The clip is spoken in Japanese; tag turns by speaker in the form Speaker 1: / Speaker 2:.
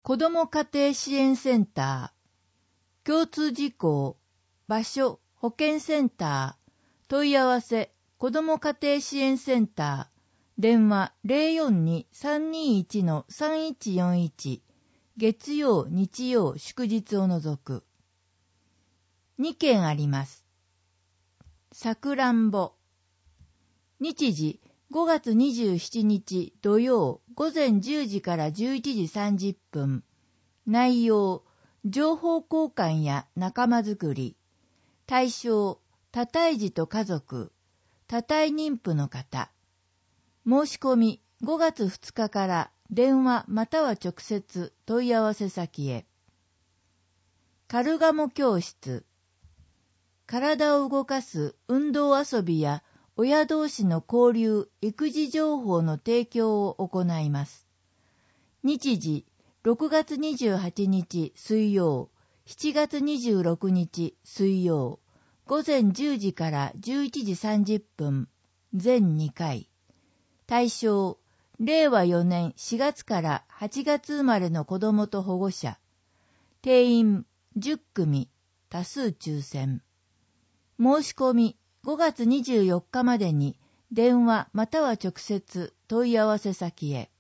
Speaker 1: 子ども家庭支援センター、共通事項、場所、保健センター、問い合わせ、子ども家庭支援センター、電話 042-321-3141、月曜、日曜、祝日を除く。2件あります。さくらんぼ。日時、5月27日土曜午前10時から11時30分。内容、情報交換や仲間づくり。対象、多胎児と家族、多胎妊婦の方。申し込み、5月2日から電話または直接問い合わせ先へ。カルガモ教室。体を動かす運動遊びや親同士の交流、育児情報の提供を行います。日時、6月28日水曜、7月26日水曜、午前10時から11時30分、全2回。対象、令和4年4月から8月生まれの子どもと保護者。定員10組、多数抽選。申し込み、5月24日までに電話または直接問い合わせ先へ。